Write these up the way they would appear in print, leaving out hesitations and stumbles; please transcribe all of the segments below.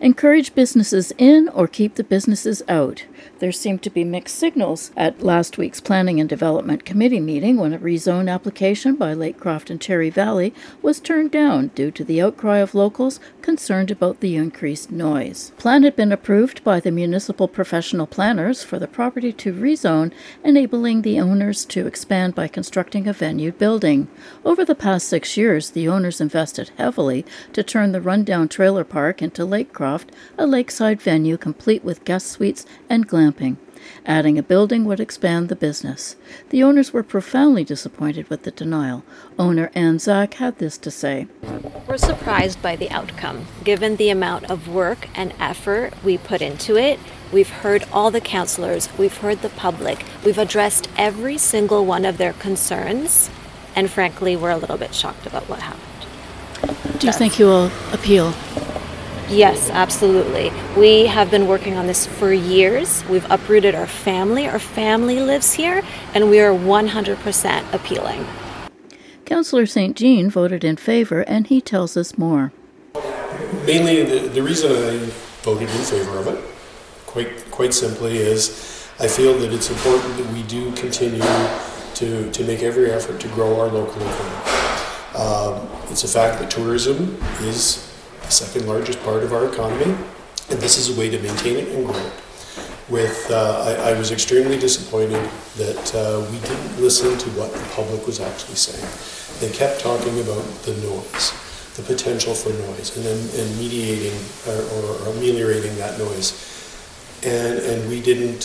encourage businesses in or keep the businesses out. There seemed to be mixed signals at last week's Planning and Development Committee meeting when a rezone application by Lakecroft and Cherry Valley was turned down due to the outcry of locals concerned about the increased noise. Plan had been approved by the municipal professional planners for the property to rezone, enabling the owners to expand by constructing a venue building. Over the past 6 years, the owners invested heavily to turn the rundown trailer park into Lakecroft, a lakeside venue complete with guest suites and glamping. Adding a building would expand the business. The owners were profoundly disappointed with the denial. Owner Ann Zach had this to say. We're surprised by the outcome. Given the amount of work and effort we put into it, we've heard all the councillors, we've heard the public, we've addressed every single one of their concerns, and frankly, we're a little bit shocked about what happened. Do you think you will appeal? Yes, absolutely. We have been working on this for years. We've uprooted our family. Our family lives here, and we are 100% appealing. Councillor St. Jean voted in favor, and he tells us more. Mainly, the reason I voted in favor of it, quite simply, is I feel that it's important that we do continue to make every effort to grow our local economy. It's a fact that tourism is the second largest part of our economy, and this is a way to maintain it and grow it. I was extremely disappointed that we didn't listen to what the public was actually saying. They kept talking about the noise, the potential for noise, and mediating or ameliorating that noise, and we didn't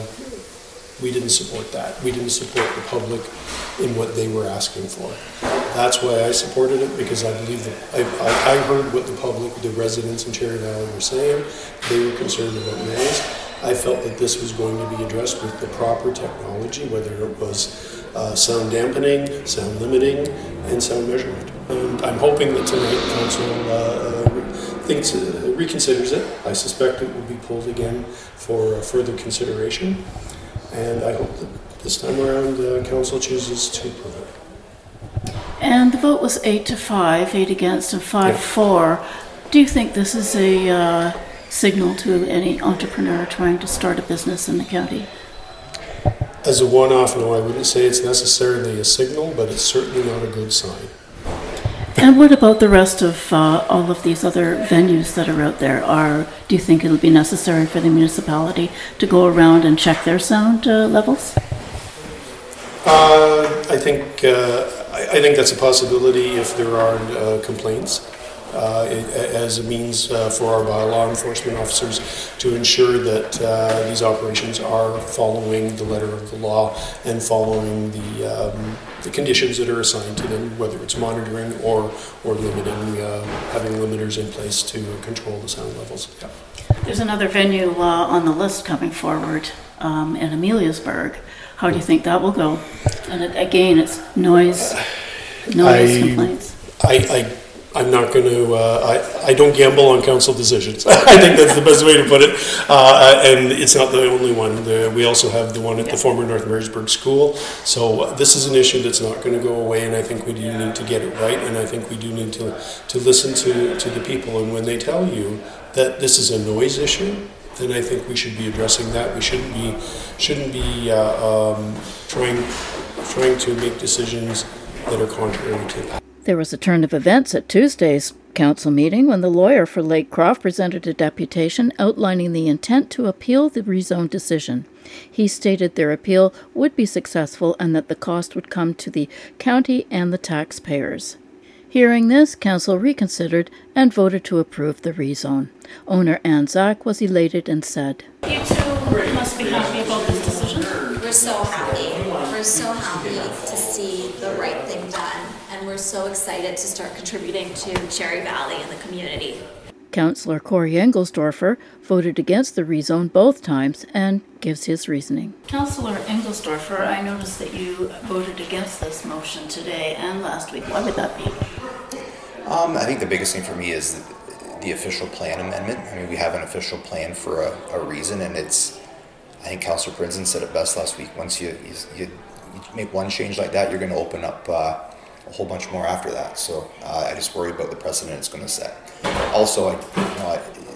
support that. We didn't support the public in what they were asking for. That's why I supported it, because I believe that I heard what the public, the residents in Cherry Valley were saying. They were concerned about noise. I felt that this was going to be addressed with the proper technology, whether it was sound dampening, sound limiting, and sound measurement. And I'm hoping that tonight Council reconsiders it. I suspect it will be pulled again for further consideration. And I hope that this time around Council chooses to approve it. And the vote was 8-5, 8 against and 5-4. Do you think this is a signal to any entrepreneur trying to start a business in the county? As a one-off, no, I wouldn't say it's necessarily a signal, but it's certainly not a good sign. And what about the rest of all of these other venues that are out there? Do you think it'll be necessary for the municipality to go around and check their sound levels? I think that's a possibility if there are complaints, as a means for our law enforcement officers to ensure that these operations are following the letter of the law and following the conditions that are assigned to them, whether it's monitoring or limiting, having limiters in place to control the sound levels. Yeah. There's another venue on the list coming forward in Ameliasburg. How do you think that will go? And again, it's noise complaints. I'm not going to, I don't gamble on council decisions. I think that's the best way to put it. And it's not the only one. We also have the one at the former North Marysburg School. So this is an issue that's not going to go away, and I think we do need to get it right, and I think we do need to listen to the people. And when they tell you that this is a noise issue, then I think we should be addressing that. We shouldn't be trying to make decisions that are contrary to that. There was a turn of events at Tuesday's council meeting when the lawyer for Lakecroft presented a deputation outlining the intent to appeal the rezone decision. He stated their appeal would be successful and that the cost would come to the county and the taxpayers. Hearing this, council reconsidered and voted to approve the rezone. Owner Ann Zach was elated and said, "You two must be happy about this decision." We're so happy. We're so happy to see the right thing done, and we're so excited to start contributing to Cherry Valley and the community. Councillor Corey Engelsdorfer voted against the rezone both times and gives his reasoning. Councillor Engelsdorfer, I noticed that you voted against this motion today and last week. Why would that be? I think the biggest thing for me is the official plan amendment. I mean, we have an official plan for a reason, and it's, I think Councillor Prinzen said it best last week. Once you make one change like that, you're going to open up a whole bunch more after that. So I just worry about the precedent it's going to set. Also,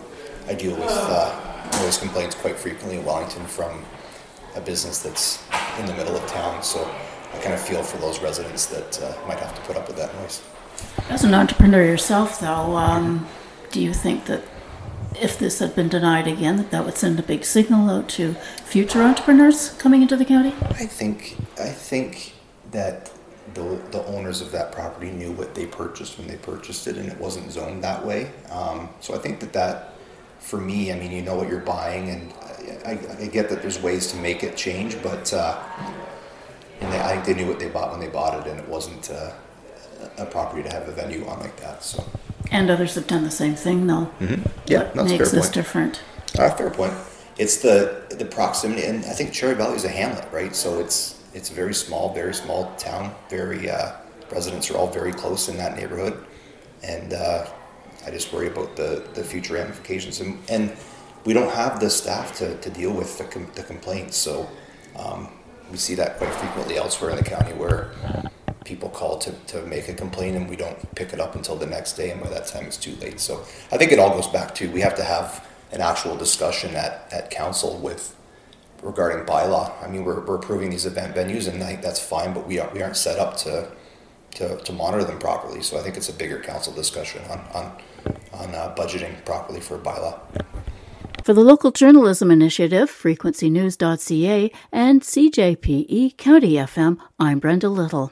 I deal with noise complaints quite frequently in Wellington from a business that's in the middle of town, so I kind of feel for those residents that might have to put up with that noise. As an entrepreneur yourself, though, do you think that if this had been denied again, that would send a big signal out to future entrepreneurs coming into the county? I think that the owners of that property knew what they purchased when they purchased it, and it wasn't zoned that way. So I think that for me, I mean, you know what you're buying, and I get that there's ways to make it change, but I think they knew what they bought when they bought it, and it wasn't a property to have a venue on like that. So. And others have done the same thing, though. Mm-hmm. Yeah, what makes this different? Fair point. It's the proximity, and I think Cherry Valley is a hamlet, right? So it's a very small town. Very residents are all very close in that neighborhood, and I just worry about the future ramifications. And we don't have the staff to deal with the complaints, so we see that quite frequently elsewhere in the county where people call to make a complaint and we don't pick it up until the next day, and by that time it's too late. So I think it all goes back to, we have to have an actual discussion at council regarding bylaw. I mean, we're approving these event venues, and I think that's fine, but we aren't set up to monitor them properly. So I think it's a bigger council discussion on budgeting properly for bylaw. For the Local Journalism Initiative, frequencynews.ca, and CJPE County FM, I'm Brenda Little.